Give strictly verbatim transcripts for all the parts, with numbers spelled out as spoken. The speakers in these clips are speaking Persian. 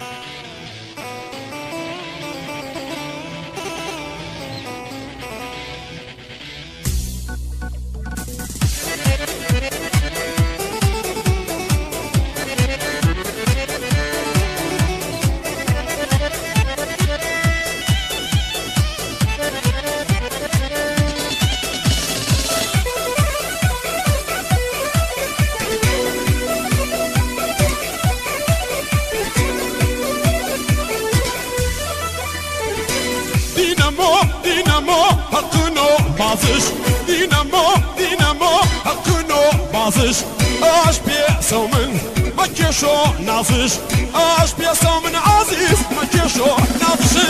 Dinamo hakkını bazış Dinamo Dinamo hakkını bazış Aş piyasamın makyajı nazış Aş piyasamın aziz makyajı nazış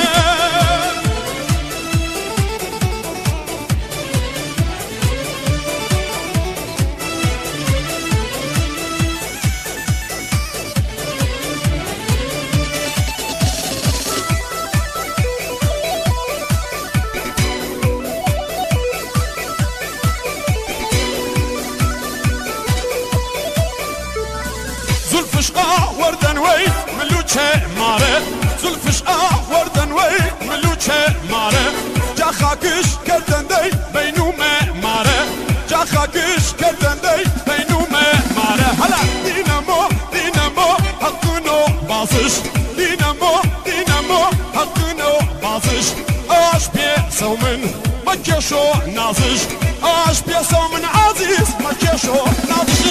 وردن وي ملوچه ماره زلفش آه وردن وي ملوچه ماره جا خاکش کردن دی بینومه ماره جا خاکش کردن دی بینومه ماره هلا دینامو دینامو حقونو بازش دینامو دینامو حقونو بازش آش پیسو من مکشو نازش آش پیسو من عزیز مکشو نازش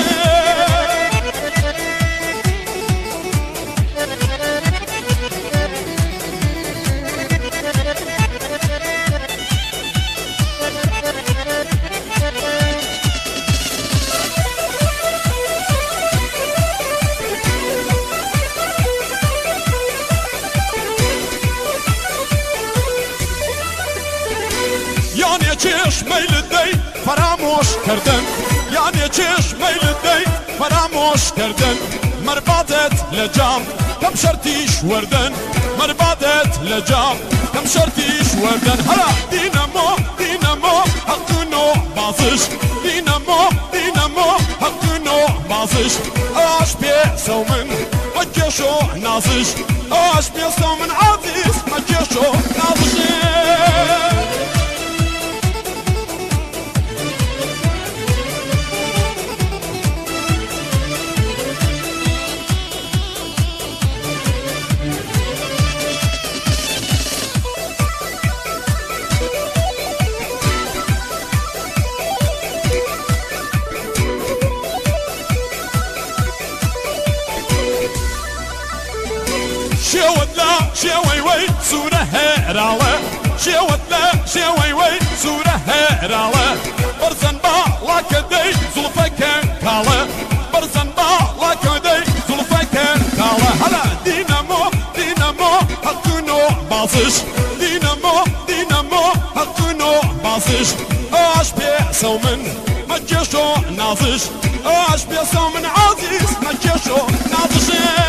یعنی چشمی لدی فراموش کردن یعنی چشمی لدی فراموش کردن مربادت لجام کم شرطیش وردن مربادت لجام کم شرطیش وردن هلا دینامو دینامو حقونو بازش دینامو دینامو حقونو بازش آش پیسو من مکشو نازش آش پیسو من عزیز مکشو نازش شوتلا شوي وي صورة هراوة شوتلا شوي وي صورة هراوة برزن با لكدي زلفك كالا برزن با لكدي زلفك كالا هلا دينامو دينامو حقونو بازش دينامو دينامو حقونو بازش آش بيسو من مكشو نازش آش بيسو من عزيز مكشو نازش